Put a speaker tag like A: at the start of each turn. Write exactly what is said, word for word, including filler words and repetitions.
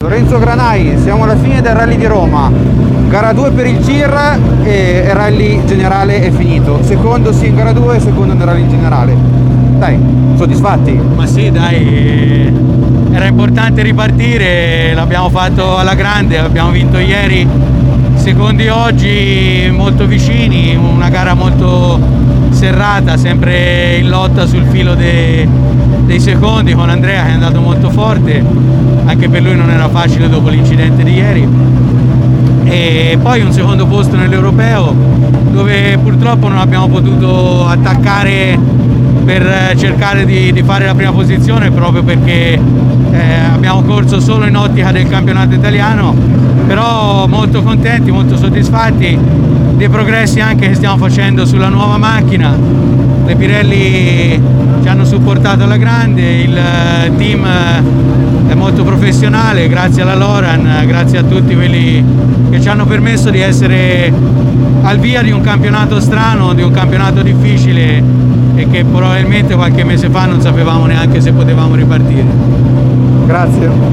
A: Lorenzo Granai, siamo alla fine del rally di Roma, gara due per il C I R e il rally generale è finito, secondo sia in gara due e secondo nel rally generale. Dai, soddisfatti?
B: Ma sì, dai, era importante ripartire, l'abbiamo fatto alla grande, abbiamo vinto ieri, secondi oggi molto vicini, una gara molto serrata, sempre in lotta sul filo de, dei secondi con Andrea che è andato molto forte. Anche per lui non era facile dopo l'incidente di ieri, e poi un secondo posto nell'europeo dove purtroppo non abbiamo potuto attaccare per cercare di, di fare la prima posizione, proprio perché eh, abbiamo corso solo in ottica del campionato italiano, però molto contenti, molto soddisfatti dei progressi anche che stiamo facendo sulla nuova macchina. Le Pirelli ci hanno supportato alla grande, il team è molto professionale, grazie alla Loran, grazie a tutti quelli che ci hanno permesso di essere al via di un campionato strano, di un campionato difficile e che probabilmente qualche mese fa non sapevamo neanche se potevamo ripartire.
A: Grazie.